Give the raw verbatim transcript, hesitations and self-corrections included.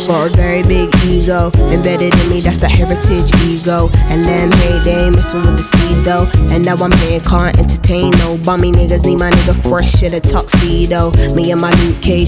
Got a very big ego, embedded in me, that's the heritage ego. And them, hey, they ain't messing with the steez though. And now I'm here, can't entertain no bummy niggas. Need my nigga fresh in a tuxedo. Me and my Luke Cage